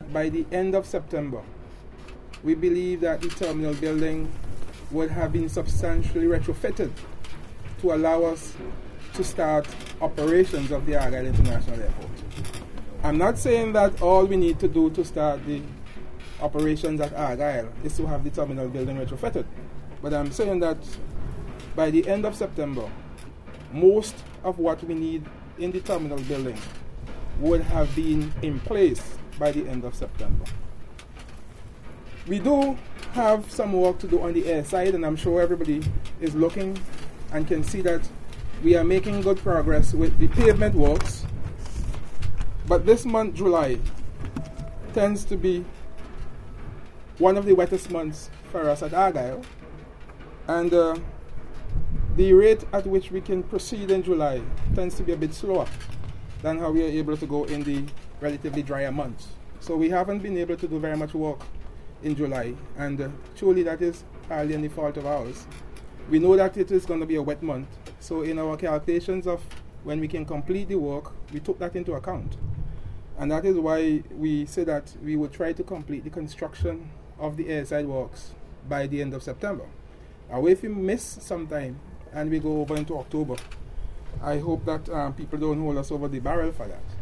by the end of September, we believe that the terminal building would have been substantially retrofitted to allow us to start operations of the Argyle International Airport. I'm not saying that all we need to do to start the operations at Argyle is to have the terminal building retrofitted, but I'm saying that by the end of September, most of what we need in the terminal building would have been in place by the end of September. We do have some work to do on the air side, and I'm sure everybody is looking and can see that we are making good progress with the pavement works. But this month, July, tends to be one of the wettest months for us at Argyle, and the rate at which we can proceed in July tends to be a bit slower than how we are able to go in the relatively drier months. So we haven't been able to do very much work in July, and truly that is hardly any fault of ours. We know that it is going to be a wet month, so in our calculations of when we can complete the work, we took that into account. And that is why we say that we would try to complete the construction of the airside works by the end of September. Now, if we miss some time and we go over into October, I hope that people don't hold us over the barrel for that.